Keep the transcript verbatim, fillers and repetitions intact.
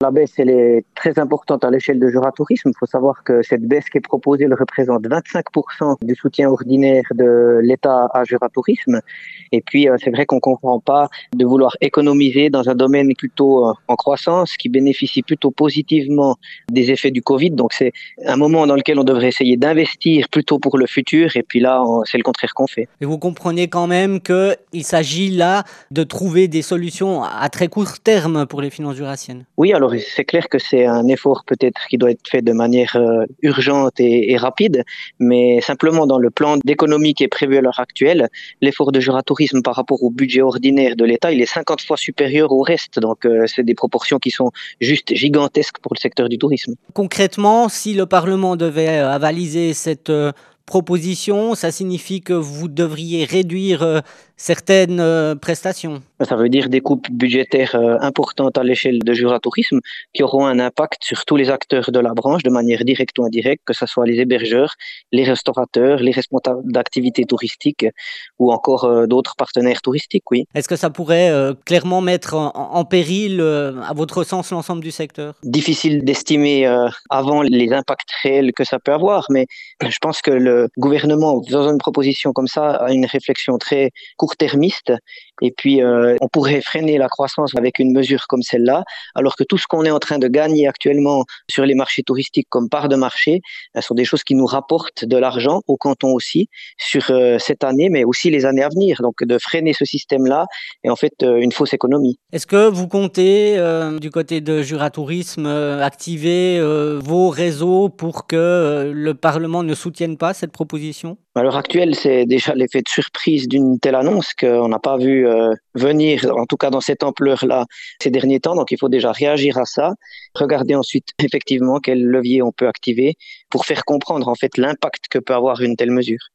La baisse, elle est très importante à l'échelle de Jura Tourisme. Il faut savoir que cette baisse qui est proposée elle représente vingt-cinq pour cent du soutien ordinaire de l'État à Jura Tourisme. Et puis, euh, c'est vrai qu'on ne comprend pas de vouloir économiser dans un domaine plutôt euh, en croissance, qui bénéficie plutôt positivement des effets du Covid. Donc, c'est un moment dans lequel on devrait essayer d'investir plutôt pour le futur. Et puis là, on- c'est le contraire qu'on fait. Et vous comprenez quand même qu'il s'agit là de trouver des solutions à très court terme pour les finances jurassiennes. Oui, alors c'est clair que c'est un effort peut-être qui doit être fait de manière euh, urgente et, et rapide, mais simplement dans le plan d'économie qui est prévu à l'heure actuelle, l'effort de Jura Tourisme par rapport au budget ordinaire de l'État, il est cinquante fois supérieur au reste. Donc euh, c'est des proportions qui sont juste gigantesques pour le secteur du tourisme. Concrètement, si le Parlement devait euh, avaliser cette euh, proposition, ça signifie que vous devriez réduire euh, certaines euh, prestations. Ça veut dire des coupes budgétaires euh, importantes à l'échelle de Jura Tourisme qui auront un impact sur tous les acteurs de la branche de manière directe ou indirecte, que ce soit les hébergeurs, les restaurateurs, les responsables d'activités touristiques ou encore euh, d'autres partenaires touristiques, oui. Est-ce que ça pourrait euh, clairement mettre en, en péril, euh, à votre sens, l'ensemble du secteur? Difficile d'estimer euh, avant les impacts réels que ça peut avoir, mais je pense que le gouvernement, dans une proposition comme ça, a une réflexion très court-termiste. Et puis, euh, on pourrait freiner la croissance avec une mesure comme celle-là, alors que tout ce qu'on est en train de gagner actuellement sur les marchés touristiques comme part de marché, ce sont des choses qui nous rapportent de l'argent au canton aussi sur euh, cette année, mais aussi les années à venir. Donc, de freiner ce système-là est en fait euh, une fausse économie. Est-ce que vous comptez, euh, du côté de Jura Tourisme, euh, activer euh, vos réseaux pour que euh, le Parlement ne soutienne pas cette proposition? À l'heure actuelle, c'est déjà l'effet de surprise d'une telle annonce qu'on n'a pas vu euh, venir, en tout cas dans cette ampleur-là, ces derniers temps. Donc, il faut déjà réagir à ça, regarder ensuite effectivement quel levier on peut activer pour faire comprendre en fait l'impact que peut avoir une telle mesure.